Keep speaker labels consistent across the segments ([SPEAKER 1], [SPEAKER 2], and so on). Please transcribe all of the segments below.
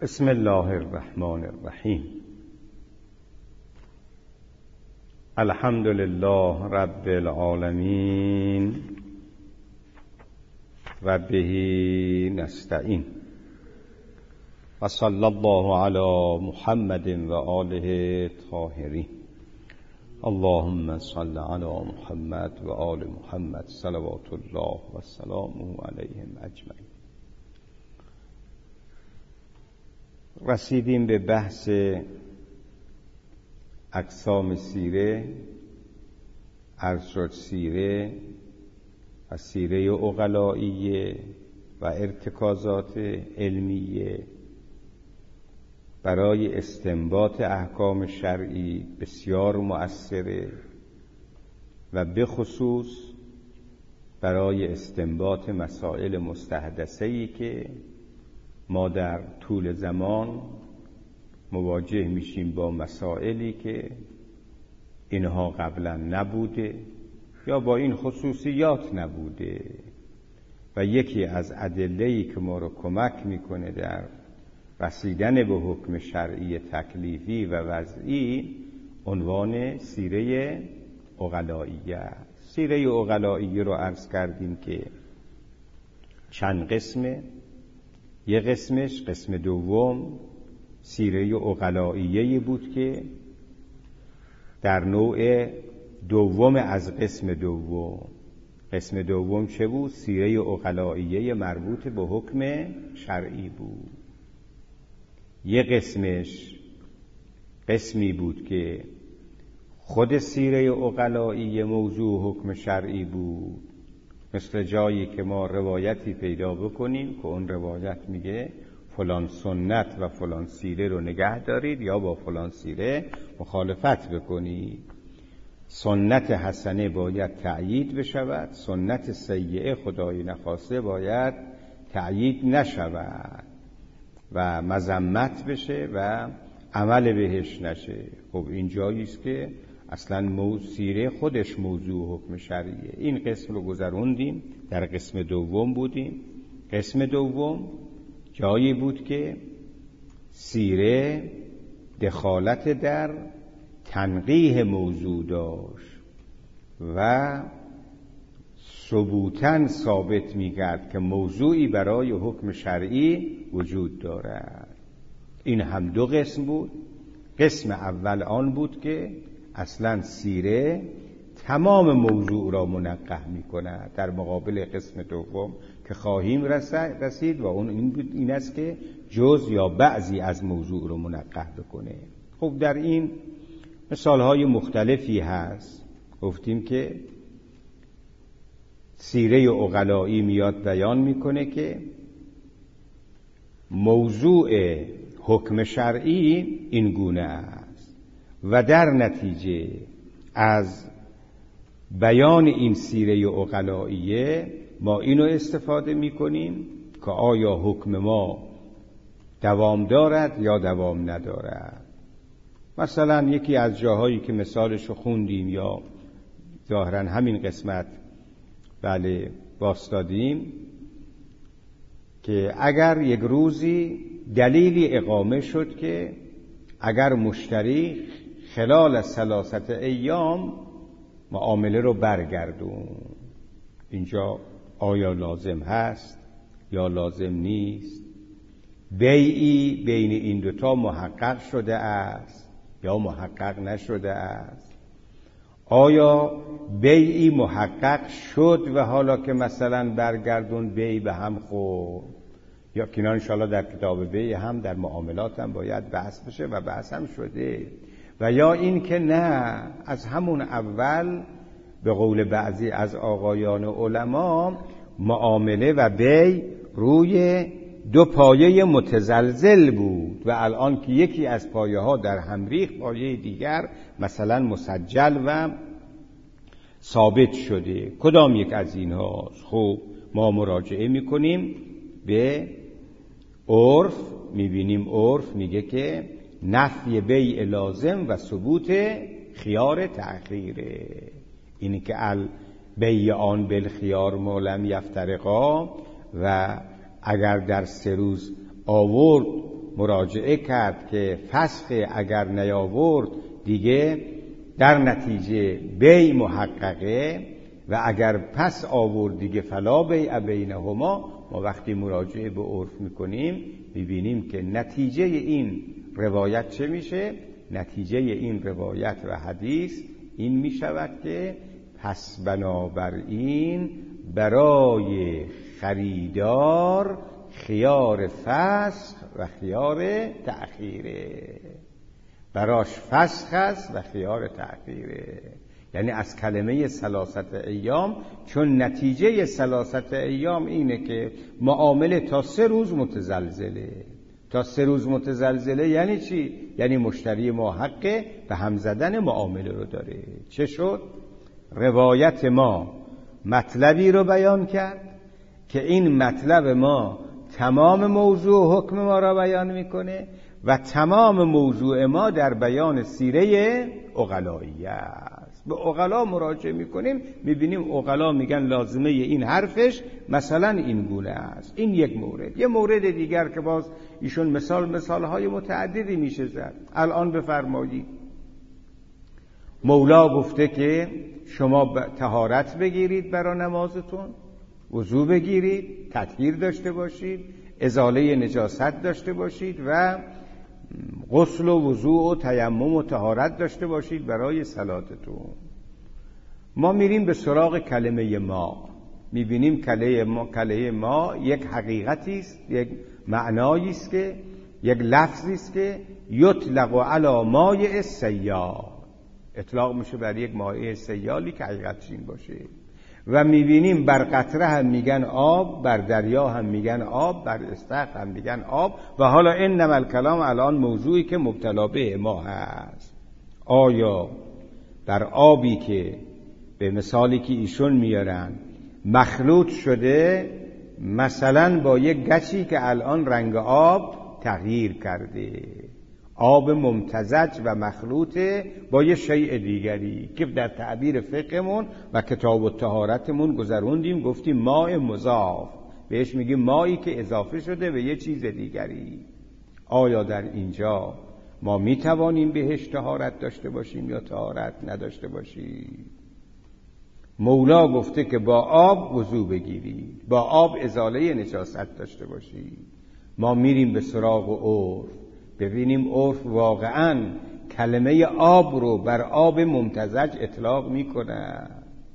[SPEAKER 1] بسم الله الرحمن الرحیم. الحمد لله رب العالمین و به نستعین و صلی الله علی محمد و آله الطاهرین. اللهم صل علی محمد و آل محمد صلوات الله و سلامه علیهم اجمعین. رسیدیم به بحث اقسام سیره، عرض شد سیره و سیره عقلائیه و ارتکازات علمیه برای استنباط احکام شرعی بسیار مؤثره و به خصوص برای استنباط مسائل مستحدثه‌ای که ما در طول زمان مواجه میشیم با مسائلی که اینها قبلا نبوده یا با این خصوصیات نبوده و یکی از ادله‌ای که ما رو کمک میکنه در رسیدن به حکم شرعی تکلیفی و وضعی عنوان سیره عقلائیه است. سیره عقلائیه رو عرض کردیم که چند قسمه. یه قسمش قسم دوم سیره عقلائیه بود که در نوع دوم از قسم دوم. قسم دوم چه بود؟ سیره عقلائیه مربوط به حکم شرعی بود. یه قسمش قسمی بود که خود سیره عقلائیه موضوع حکم شرعی بود، مثل جایی که ما روایتی پیدا بکنیم که اون روایت میگه فلان سنت و فلان سیره رو نگه دارید یا با فلان سیره مخالفت بکنید. سنت حسنه باید تأیید بشود، سنت سیئه خدای نخواسته باید تأیید نشود و مذمت بشه و عمل بهش نشه. خب این جایی است که اصلا سیره خودش موضوع حکم شرعیه. این قسم رو گذروندیم، در قسم دوم بودیم. قسم دوم جایی بود که سیره دخالت در تنقیح موضوع داشت و ثبوتاً ثابت می‌کرد که موضوعی برای حکم شرعی وجود دارد. این هم دو قسم بود. قسم اول آن بود که اصلا سیره تمام موضوع را منقح می‌کند، در مقابل قسم دوم که خواهیم رسید و اون این است که جز یا بعضی از موضوع را منقح بکنه. خب در این مثال‌های مختلفی هست. گفتیم که سیره عقلائی میاد بیان میکنه که موضوع حکم شرعی این گونه است و در نتیجه از بیان این سیره عقلائیه ما اینو استفاده میکنیم که آیا حکم ما دوام دارد یا دوام ندارد. مثلا یکی از جاهایی که مثالش رو خوندیم یا ظاهرا همین قسمت واستادیم که اگر یک روزی دلیلی اقامه شد که اگر مشتری خلال 3 ایام معامله رو برگردون، اینجا آیا لازم هست یا لازم نیست؟ بیعی بین این دوتا محقق شده است یا محقق نشده است؟ آیا بیعی محقق شد و حالا که مثلا برگردون بیع به هم خورد؟ یا که انشاءالله در کتاب بیع هم در معاملات هم باید بحث بشه و بحث هم شده. و یا این که نه، از همون اول به قول بعضی از آقایان علما معامله و بیع روی دو پایه متزلزل بود و الان که یکی از پایه ها در هم ریخت، پایه دیگر مثلا مسجل و ثابت شده. کدام یک از اینها؟ خب ما مراجعه میکنیم به عرف، میبینیم عرف میگه که نفی بیع لازم و ثبوت خیار تأخیره. اینی که البیعان بالخیار ما لم یفترقا و اگر در 3 روز آورد مراجعه کرد که فسخ اگر نیاورد دیگه در نتیجه بیع محققه و اگر پس آورد دیگه فلا بیع بینهما. ما وقتی مراجعه به عرف میکنیم میبینیم که نتیجه این روایت چه میشه؟ نتیجه این روایت و حدیث این میشود که پس بنابراین برای خریدار خیار فسخ و خیار تأخیره، براش فسخ است و خیار تأخیره. یعنی از کلمه ثلاثت ایام، چون نتیجه ثلاثت ایام اینه که معامله تا 3 روز متزلزله. تا 3 روز متزلزله یعنی چی؟ یعنی مشتری ما حق به هم زدن معامله رو داره. چه شد؟ روایت ما مطلبی رو بیان کرد که این مطلب ما تمام موضوع حکم ما را بیان میکنه و تمام موضوع ما در بیان سیره عقلایی است. به عقلا مراجعه میکنیم میبینیم عقلا میگن لازمه این حرفش مثلا این گونه است. این یک مورد. یه مورد دیگر که باز ایشون مثالهای متعددی میشه زد. الان بفرمایید مولا گفته که شما طهارت بگیرید برای نمازتون، وضو بگیرید، تطهیر داشته باشید، ازاله نجاست داشته باشید و غسل و وضو و تیمم و طهارت داشته باشید برای صلاتتون. ما میریم به سراغ کلمه ما، میبینیم کلمه ما یک حقیقتی است، یک معنایی است، که یک لفظی است که یطلق علی مایع سیال، اطلاق میشه بر یک مایع سیالی که حقیقت چین باشه. و میبینیم بر قطره هم میگن آب، بر دریا هم میگن آب، بر استخر هم میگن آب. و حالا انما الکلام الان موضوعی که مبتلا به ما هست، آیا در آبی که به مثالی که ایشون میارن مخلوط شده مثلا با یک گچی که الان رنگ آب تغییر کرده، آب ممتزج و مخلوطه با یه شیء دیگری که در تعبیر فقهمون و کتاب الطهارتمون گذروندیم گفتیم ماء مضاف، بهش میگیم مایی که اضافه شده به یه چیز دیگری. آیا در اینجا ما میتوانیم بهش طهارت داشته باشیم یا طهارت نداشته باشیم؟ مولا گفته که با آب وضو بگیرید، با آب ازاله نجاست داشته باشید. ما میریم به سراغ عرف، ببینیم عرف واقعاً کلمه آب رو بر آب ممتزج اطلاق میکنه،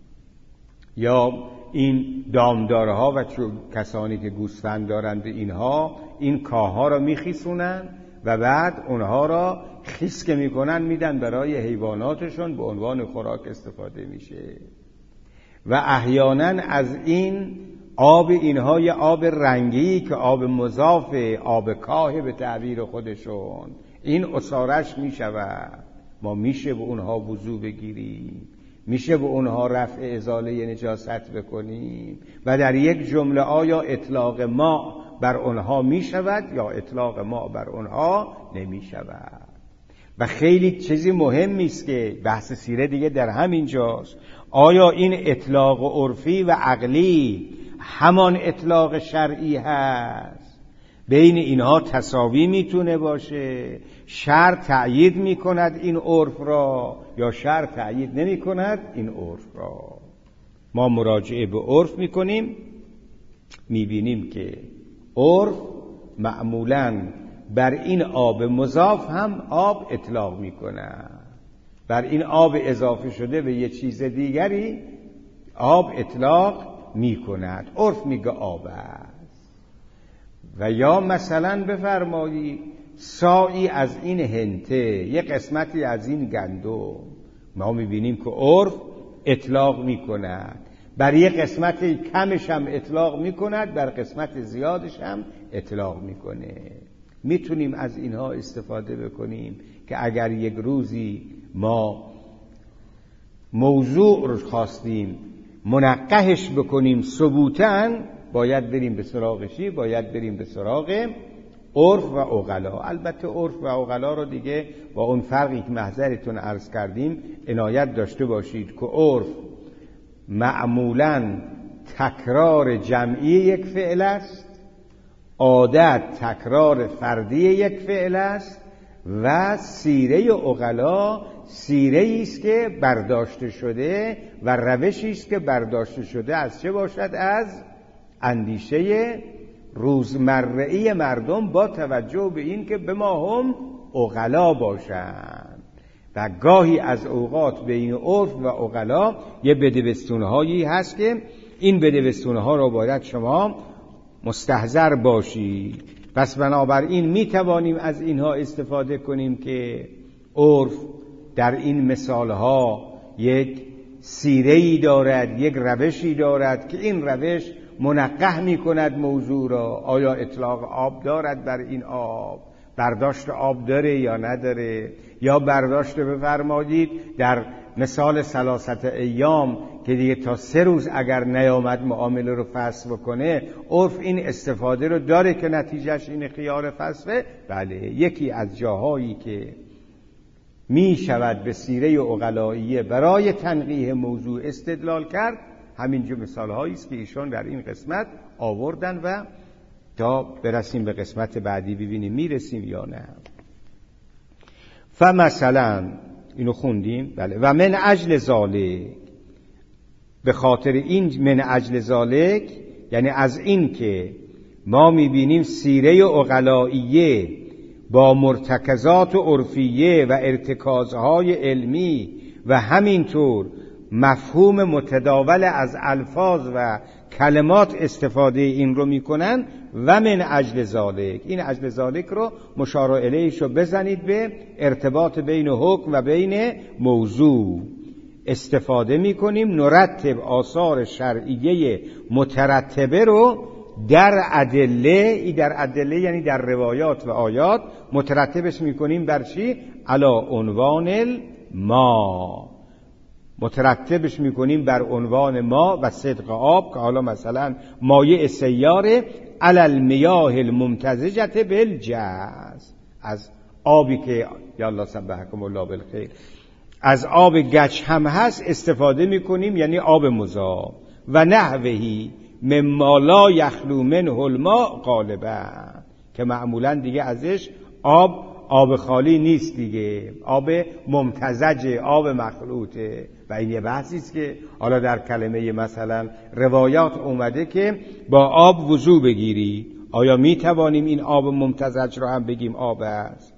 [SPEAKER 1] یا این دامدارها و کسانی که گوسفند دارند اینها این کاها رو میخیسونن و بعد اونها را خیس که میکنن میدن برای حیواناتشون، به عنوان خوراک استفاده میشه. و احیانا از این آب اینها یه آب رنگی که آب مضاف، آب کاه به تعبیر خودشون، این عصارش میشود. ما میشه به اونها وضو بگیریم، میشه به اونها رفع ازاله نجاست بکنیم. و در یک جمله آیا اطلاق ما بر اونها میشود یا اطلاق ما بر اونها نمیشود؟ و خیلی چیزی مهمی است که بحث سیره دیگه در همین جاست. آیا این اطلاق عرفی و عقلی همان اطلاق شرعی هست؟ بین اینها تساوی میتونه باشه؟ شرع تأیید میکند این عرف را یا شرع تأیید نمیکند این عرف را؟ ما مراجعه به عرف میکنیم، میبینیم که عرف معمولاً بر این آب مضاف هم آب اطلاق میکنه، بر این آب اضافه شده به یه چیز دیگری آب اطلاق میکند. عرف میگه آب است. و یا مثلا بفرمایید ساعی از این هنته، یک قسمتی از این گندم، ما میبینیم که عرف اطلاق میکند، بر یک قسمت کمش هم اطلاق میکند، بر قسمت زیادش هم اطلاق میکنه. میتونیم از اینها استفاده بکنیم که اگر یک روزی ما موضوع رو خواستیم منقحش بکنیم ثبوتاً، باید بریم به سراغشی، باید بریم به سراغ عرف و عقلا. البته عرف و عقلا رو دیگه با اون فرقی که محضرتون عرض کردیم عنایت داشته باشید که عرف معمولاً تکرار جمعی یک فعل است، عادت تکرار فردی یک فعل است و سیره عقلا سیره است که برداشته شده و روشی است که برداشته شده از چه باشد؟ از اندیشه روزمره‌ای مردم با توجه به این که به ما هم عقلا باشند. و گاهی از اوقات بین عرف و عقلا یه بدبستون‌هایی هست که این بدبستون‌ها رو باید شما مستحضر باشید. پس بنابراین می توانیم از اینها استفاده کنیم که عرف در این مثالها یک سیره‌ای دارد، یک روشی دارد که این روش منقح می کند موضوع را. آیا اطلاق آب دارد بر این آب؟ برداشت آب داره یا نداره؟ یا برداشت بفرمایید در مثال 3 ایام که دیگه تا 3 روز اگر نیامد معامله رو فسخ بکنه، عرف این استفاده رو داره که نتیجهش این خیار فسخه؟ بله. یکی از جاهایی که می شود به سیره عقلائیه برای تنقیح موضوع استدلال کرد همینجا مثال هایی است که ایشان در این قسمت آوردن و تا برسیم به قسمت بعدی ببینیم میرسیم یا نه. فمثلا اینو خوندیم، بله. و من اجل ذالک، به خاطر این من اجل ذالک یعنی از این که ما میبینیم سیره عقلائیه با مرتکزات عرفیه و ارتکازهای علمی و همینطور مفهوم متداول از الفاظ و کلمات استفاده این رو میکنن. و من اجل ذالک، این اجل ذالک رو مشار الیهش رو بزنید به ارتباط بین حکم و بین موضوع استفاده میکنیم. نرتب آثار شرعیه مترتبه رو در ادله، در ادله یعنی در روایات و آیات، مترتبش میکنیم بر چی؟ علا عنوان ما، مترتبش میکنیم بر عنوان ما و صدق آب، که حالا مثلا مایع سیاره علی المیاه الممتزجه بالجاز، از آبی که یالله سبحکم الله بالخیر از آب گچ هم هست استفاده میکنیم، یعنی آب مذاب. و نحوهی مما لا یخلو منه الماء غالبا، که معمولا دیگه ازش آب خالی نیست دیگه، آب ممتزجه، آب مخلوطه. و این یه بحثی است که حالا در کلمه مثلا روایات اومده که با آب وضو بگیری. آیا می توانیم این آب ممتزج رو هم بگیم آب است؟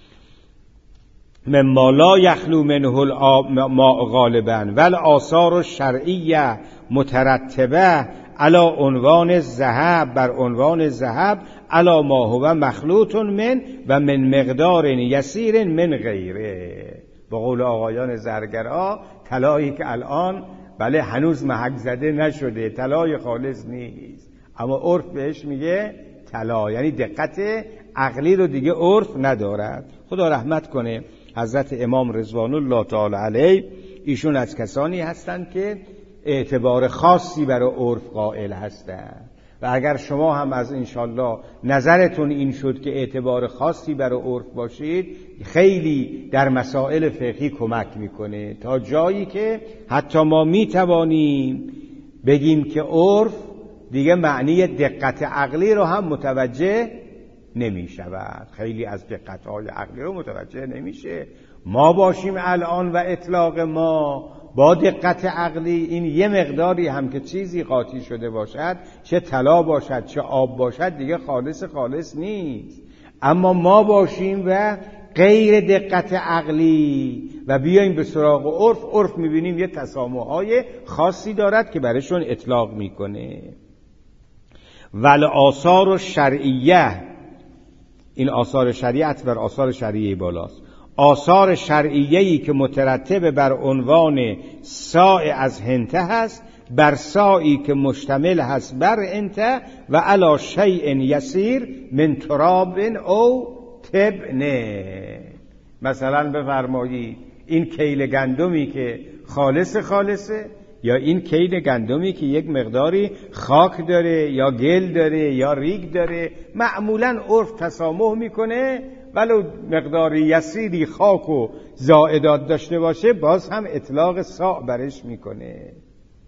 [SPEAKER 1] مما لا یخلو منه الماء غالبا ول آثار الشرعیه مترتبه علی عنوان الذهب، بر عنوان الذهب علی ما هو مخلوط من و من مقدار یسیر من غیره. به قول آقایان زرگرها، طلایی که الان بله هنوز محک زده نشده، طلای خالص نیست، اما عرف بهش میگه طلا، یعنی دقت عقلی رو دیگه عرف ندارد. خدا رحمت کنه حضرت امام رضوان الله تعالی علیه، ایشون از کسانی هستند که اعتبار خاصی برای عرف قائل هستند و اگر شما هم از انشالله نظرتون این شد که اعتبار خاصی برای عرف باشید، خیلی در مسائل فقهی کمک میکنه، تا جایی که حتی ما میتوانیم بگیم که عرف دیگه معنی دقت عقلی رو هم متوجه نمیشود. خیلی از دقت‌های عقلی رو متوجه نمیشه. ما باشیم الان و اطلاق ما با دقت عقلی، این یه مقداری هم که چیزی قاطی شده باشد، چه طلا باشد چه آب باشد، دیگه خالص نیست. اما ما باشیم و غیر دقت عقلی و بیاییم به سراغ عرف میبینیم یه تسامح‌های خاصی دارد که برشون اطلاق میکنه. ول آثار الشرعیه، این آثار شریعت بر آثار شرعیه بالاست. آثار شرعیه‌ای که مترتب بر عنوان ساع از هنته هست، بر ساعی که مشتمل هست بر انته و علی شیء یسیر من تراب او تبنه. مثلا بفرمایید این کیل گندمی که خالصه یا این کیل گندمی که یک مقداری خاک داره یا گل داره یا ریگ داره، معمولا عرف تسامح میکنه ولو مقداری یسیری خاک و زائدات داشته باشه باز هم اطلاق ساع برش میکنه.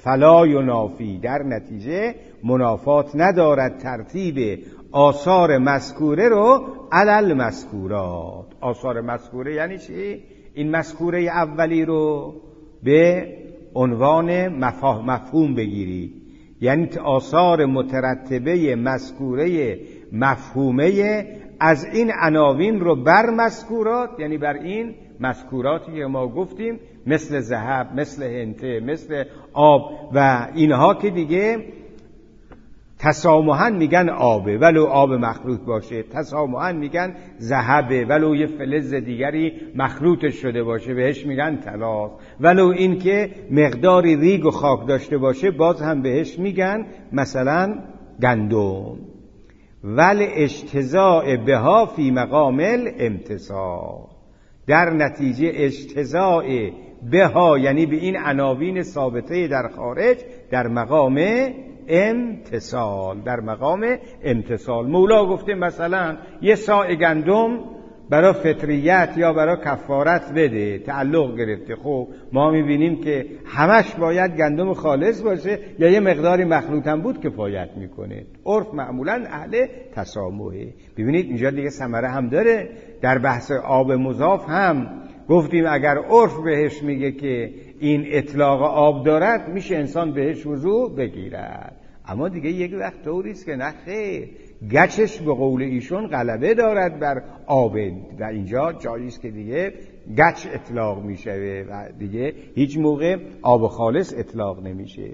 [SPEAKER 1] فلا ینافی، در نتیجه منافات ندارد ترتیب آثار مذکوره رو علی المذکورات. آثار مذکوره یعنی چی؟ این مذکوره اولی رو به عنوان مفهوم بگیرید، یعنی آثار مترتبه مذکوره مفهومه از این عناوین رو بر مذکورات، یعنی بر این مذکوراتی که ما گفتیم مثل ذهب، مثل هنته، مثل آب و اینها که دیگه تسامحاً میگن آبه ولو آب مخلوط باشه، تسامحاً میگن ذهبه ولو یه فلز دیگری مخلوط شده باشه بهش میگن طلا، ولو این که مقداری ریگ و خاک داشته باشه باز هم بهش میگن مثلا گندم. ول اجتزاء بها فی مقام الامتثال، در نتیجه اجتزاء بها یعنی به این عناوین ثابته در خارج در مقام امتثال، در مقام امتثال. مولا گفته مثلا یه صاع گندم برای فطریت یا برای کفارت بده، تعلق گرفته. خب ما میبینیم که همش باید گندم خالص باشه یا یه مقداری مخلوط هم بود کفایت میکنه. عرف معمولا اهل تسامحه. ببینید اینجا دیگه ثمره هم داره. در بحث آب مضاف هم گفتیم اگر عرف بهش میگه که این اطلاق آب دارد میشه انسان بهش وضو بگیرد، اما دیگه یک وقت طوریست که نه خیر، گچش به قول ایشون غلبه دارد بر آب و اینجا جاییست که دیگه گچ اطلاق میشه و دیگه هیچ موقع آب خالص اطلاق نمیشه.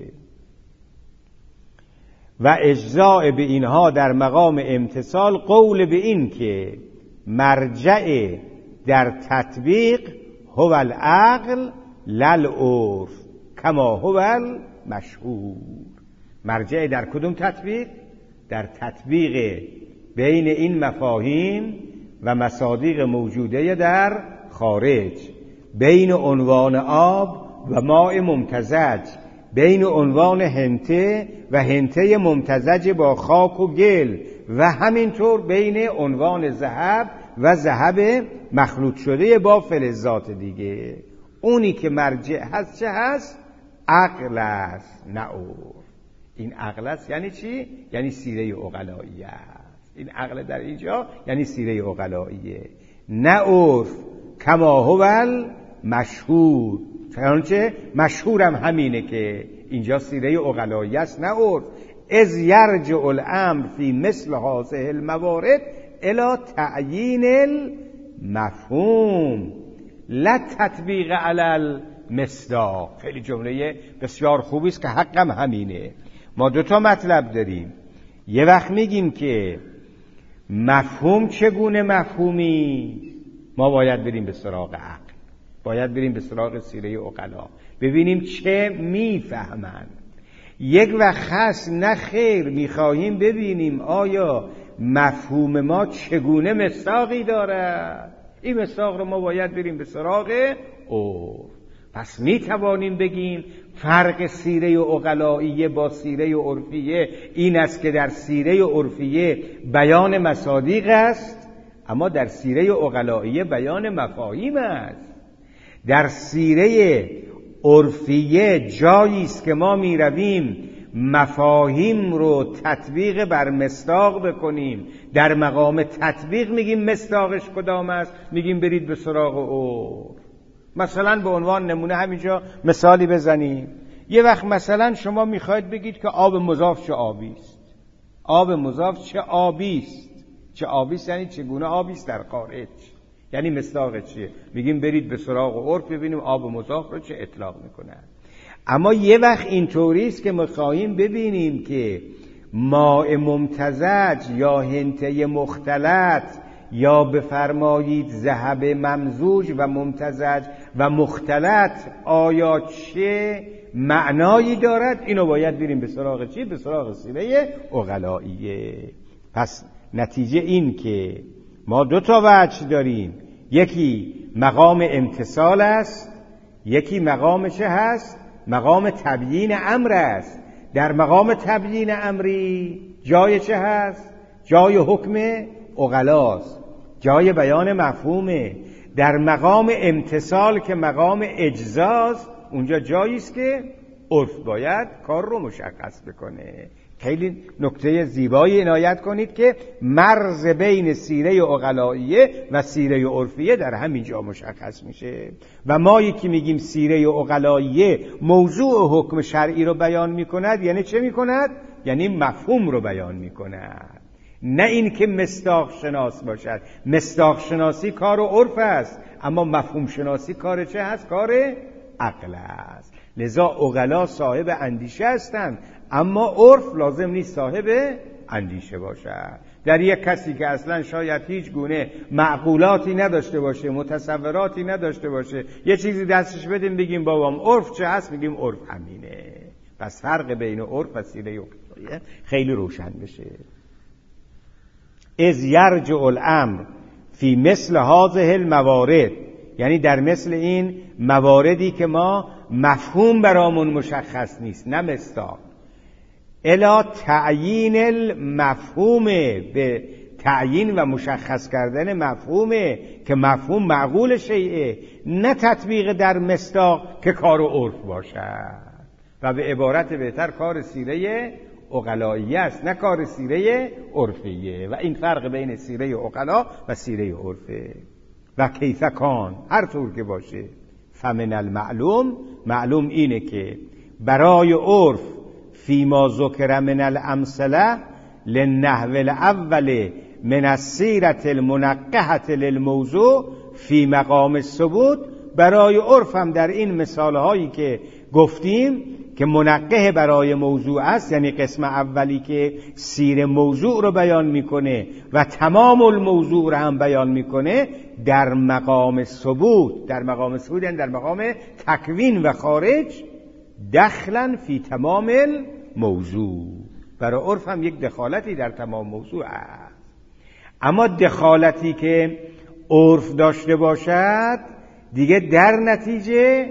[SPEAKER 1] و اجزاء به اینها در مقام امتثال قول به این که مرجع در تطبیق هو العقل للعرف کما هو المشهور. مرجع در کدوم تطبیق؟ در تطبیق بین این مفاهیم و مصادیق موجوده در خارج، بین عنوان آب و ماء ممتزج، بین عنوان هنته و هنته ممتزج با خاک و گل و همینطور بین عنوان ذهب و ذهب مخلوط شده با فلزات دیگه. اونی که مرجع هست چه هست؟ عقل است نه عرف. این عقل است یعنی چی؟ یعنی سیره عقلاییه است. این عقل در اینجا یعنی سیره عقلاییه نه عرف. کما هو المشهور، چنانچه مشهورم همینه که اینجا سیره عقلاییه است نه عرف. اذ یرجع الامر فی مثل هذه الموارد الی تعیین المفهوم لا تطبیق علی المصداق. خیلی جمله بسیار خوبی است که حقم همینه. ما دوتا مطلب داریم. یه وقت میگیم که مفهوم چگونه مفهومی، ما باید بریم به سراغ عقل، باید بریم به سراغ سیره عقلا ببینیم چه میفهمن. یک وقت هست نه خیر میخواهیم ببینیم آیا مفهوم ما چگونه مصداقی دارد. این مصداق رو ما باید بریم به سراغ عرف. پس میتوانیم بگیم فرق سیره عقلائیه با سیره عرفیه این است که در سیره عرفیه بیان مصادیق است، اما در سیره عقلائیه بیان مفاهیم است. در سیره عرفیه جایی است که ما میرویم مفاهیم رو تطبیق بر مصداق بکنیم. در مقام تطبیق میگیم مصداقش کدام است، میگیم برید به سراغ عرف. مثلا به عنوان نمونه همینجا مثالی بزنیم. یه وقت مثلا شما میخواید بگید که آب مضاف چه آبی است. آب مضاف چه آبی است. چه آبی است یعنی چگونه آبی است در خارج، یعنی مصداق چیه؟ میگیم برید به سراغ عرف ببینیم آب مضاف رو چه اطلاق میکنه. اما یه وقت اینطوری است که میخواهیم ببینیم که ماء ممتزج یا هنته مختلط یا بفرمایید ذهب ممزوج و ممتزج و مختلط آیا چه معنایی دارد. اینو باید بریم به سراغ چی؟ به سراغ سیره عقلائیه. پس نتیجه این که ما دو تا وجه داریم، یکی مقام امتثال است، یکی مقام چه هست؟ مقام تبیین امر است. در مقام تبیین امری جای چه هست؟ جای حکم عقلاست، جای بیان مفهومه. در مقام امتثال که مقام اجزاست اونجا جایی است که عرف باید کار رو مشخص بکنه. خیلی نکته زیبایی عنایت کنید که مرز بین سیره عقلائیه و سیره عرفیه در همین جا مشخص میشه. و ما یکی میگیم سیره عقلائیه موضوع حکم شرعی رو بیان میکند، یعنی چه میکند؟ یعنی مفهوم رو بیان میکند، نه این که مصداق شناس باشد. مصداق شناسی کار و عرف است، اما مفهوم شناسی کار چه هست؟ کار عقل است. لذا عقلا صاحب اندیشه هستند، اما عرف لازم نیست صاحب اندیشه باشد. در یک کسی که اصلا شاید هیچ گونه معقولاتی نداشته باشه، متصوراتی نداشته باشه، یه چیزی دستش بدیم بگیم بابام عرف چه هست، بگیم عرف همینه. پس فرق بین عرف و سیره عقلائیه خیلی روشن بشه. از یرجع الامر فی مثل هذه الموارد، یعنی در مثل این مواردی که ما مفهوم برامون مشخص نیست، نه مصداق، الی تعیین المفهوم، به تعیین و مشخص کردن مفهومه که مفهوم معقول شیئه، نه تطبیق در مصداق که کار و عرف باشد. و به عبارت بهتر کار سیره عقلائیه است، نه کار سیره عرفیه. و این فرق بین سیره عقلا و سیره عرفه. و کیف کان، هر طور که باشه، فمن المعلوم، معلوم اینه که برای عرف فیما ذکر من الامثله للنحو الاول من السیره المنقحه للموضوع فی مقام الثبوت، برای عرف هم در این مثال هایی که گفتیم که منقح برای موضوع است، یعنی قسم اولی که سیر موضوع رو بیان میکنه و تمام الموضوع رو هم بیان میکنه، در مقام ثبوت، در مقام ثبوت یعنی در مقام تکوین و خارج، دخلا فی تمام الموضوع. برای عرف هم یک دخالتی در تمام موضوع است. اما دخالتی که عرف داشته باشد دیگه در نتیجه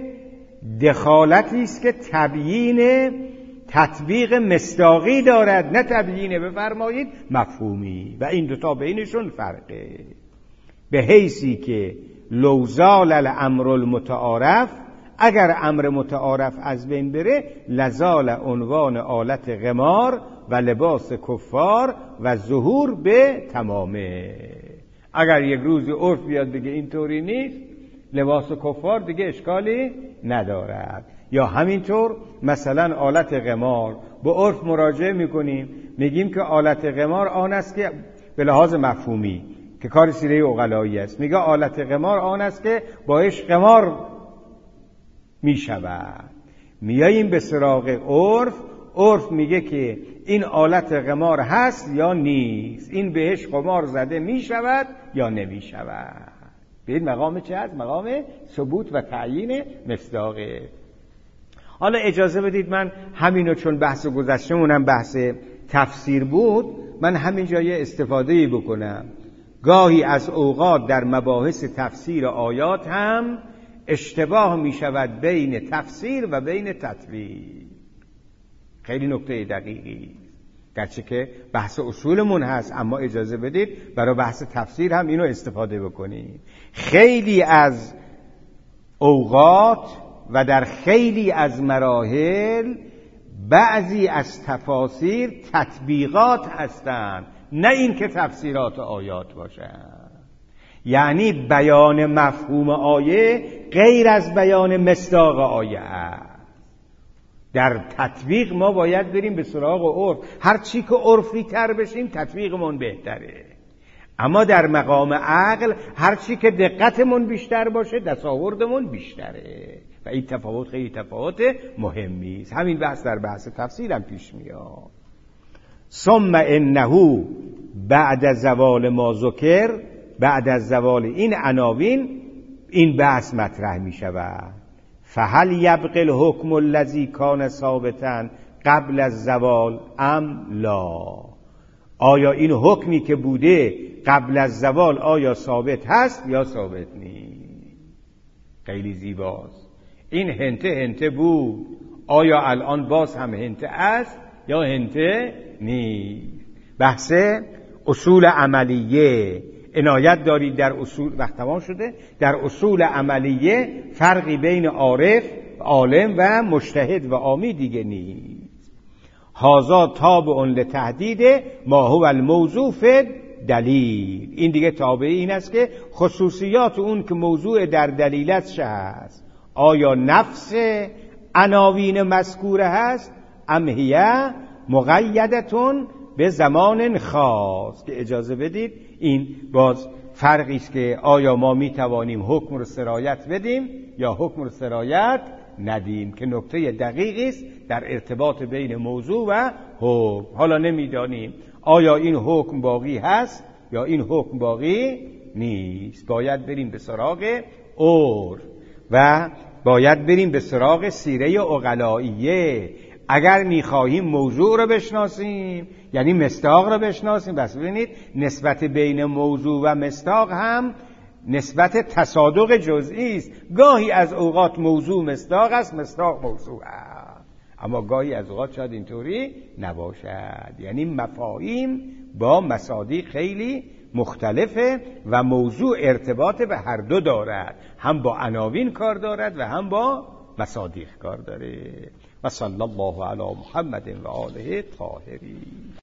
[SPEAKER 1] دخالتی است که تبیین تطبیق مصداقی دارد، نه تبیین بفرمایید مفهومی. و این دوتا بینشون فرقه. به حیثی که لو زال الامر المتعارف، اگر امر متعارف از بین بره، لزال عنوان آلت غمار و لباس کفار و ظهور به تمامه. اگر یک روز عرف بیاد بگه اینطوری نیست، لباس کفار دیگه اشکالی ندارد. یا همینطور مثلا آلت غمار، به عرف مراجعه میکنیم میگیم که آلت غمار آن است که به لحاظ مفهومی که کار سیره عقلایی است، میگه آلت غمار آن است که باش غمار میشود. میاییم به سراغ عرف، عرف میگه که این آلت غمار هست یا نیست، این بهش قمار زده میشود یا نمیشود. به این مقام چه هست؟ مقام ثبوت و تعیین مصداقه. حالا اجازه بدید من همینو، چون بحث گذشتمونم بحث تفسیر بود، من همین جای استفاده‌ای بکنم. گاهی از اوقات در مباحث تفسیر آیات هم اشتباه می شود بین تفسیر و بین تطبیق. خیلی نکته دقیقی، گرچه که بحث اصولمون هست، اما اجازه بدید برای بحث تفسیر هم اینو استفاده بکنیم. خیلی از اوقات و در خیلی از مراحل بعضی از تفاسیر تطبیقات هستند، نه این که تفسیرات آیات باشند. یعنی بیان مفهوم آیه غیر از بیان مصداق آیه است. در تطبیق ما باید بریم به سراغ عرف، هر چی که عرفی تر بشیم تطبیقمون بهتره. اما در مقام عقل هر چی که دقتمون بیشتر باشه دستاوردمون بیشتره. و این تفاوت خیلی تفاوت مهمی است. همین بحث در بحث تفسیرم پیش میاد. ثم انه بعد زوال ما ذکر، بعد از زوال این عناوین این بحث مطرح می شود. فهل یبقی الحکم الذی کان ثابتا قبل از زوال ام لا؟ آیا این حکمی که بوده قبل از زوال آیا ثابت هست یا ثابت نیست؟ خیلی زیباست. این هنته بود، آیا الان باز هم هنته است یا هنته نیست؟ بحث اصول عملیه عنایت دارید. در اصول وقت تمام شده. در اصول عملیه فرقی بین عارف عالم و مجتهد و عامی دیگه نیست. هذا تابع لتحدید ما هو الموضوع فی دلیل. این دیگه تابع این است که خصوصیات اون که موضوع در دلیلت چه هست، آیا نفس عناوین مذکوره هست ام هی مقیدتون به زمان خاص. که اجازه بدید این باز فرقی است که آیا ما می توانیم حکم رو سرایت بدیم یا حکم رو سرایت ندیم، که نکته دقیقی است در ارتباط بین موضوع و حکم. حالا نمیدانیم آیا این حکم باقی هست یا این حکم باقی نیست. باید بریم به سراغ عرف و باید بریم به سراغ سیره عقلائیه. اگر میخواهیم موضوع رو بشناسیم یعنی مصداق رو بشناسیم. بس ببینید نسبت بین موضوع و مصداق هم نسبت تصادق جزئی است. گاهی از اوقات موضوع مصداق است، مصداق موضوع است، اما گاهی از اوقات شاید اینطوری نباشد. یعنی مفاهیم با مصادیق خیلی مختلفه و موضوع ارتباط به هر دو دارد، هم با عناوین کار دارد و هم با مصادیق کار داره. و صلی الله علی محمد و آله الطاهرین.